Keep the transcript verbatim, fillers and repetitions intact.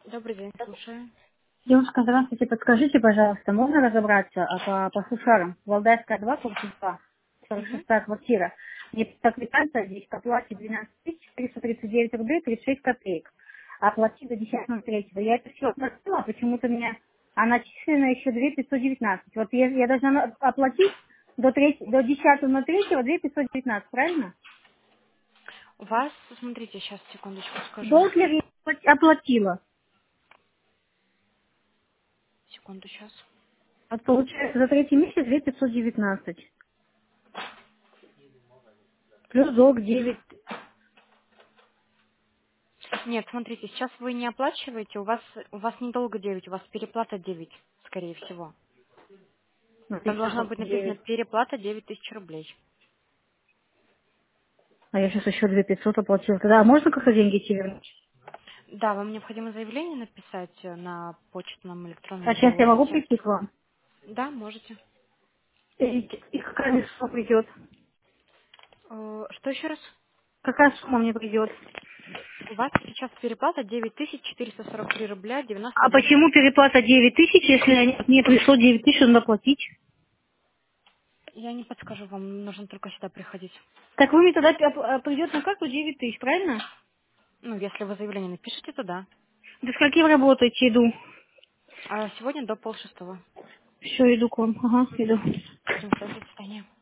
Добрый день, слушаю. Девушка, здравствуйте. Подскажите, пожалуйста, можно разобраться а, по, по сушарам? Валдайская два, корпус два, сорок Мгм. шестая квартира. Мне по квитанция здесь по плате двенадцать тысяч триста тридцать девять рублей тридцать шесть копеек. А платить до десятого третьего. Я это все оплатила, а почему-то меня... А начислено еще две тысячи пятьсот девятнадцать. Вот я, я должна на- оплатить до, третьего, до десятого на третьего две тысячи пятьсот девятнадцать, правильно? У вас, смотрите, сейчас, секундочку скажу. Долг я оплатила. Секунду, сейчас. Вот получается за третий месяц две тысячи пятьсот девятнадцать. Плюс долг девять. Нет, смотрите, сейчас вы не оплачиваете, у вас у вас недолго девять, у вас переплата девять, скорее всего. Там Написано должно быть как написано девять. переплата девять тысяч рублей. А я сейчас еще две тысячи пятьсот оплатила. Тогда можно как-то деньги тебе вернуть? Да, вам необходимо заявление написать э, на почтном А электронном сейчас я могу ящике. прийти к вам? Да, можете. И, и какая мне сумма придет? Э, Что еще раз? Какая сумма мне придет? У вас сейчас переплата девять тысяч четыреста сорок три рубля девяносто А восемь почему копеек. переплата девять тысяч, если мне пришло девять тысяч, надо платить? Я не подскажу вам, нужно только сюда приходить. Так вы мне тогда придет на карту девять тысяч, правильно? Ну, если вы заявление напишите, то да. До скольки вы работаете? Иду. А сегодня до полшестого. Все, иду к вам. Ага, иду. Все, до свидания.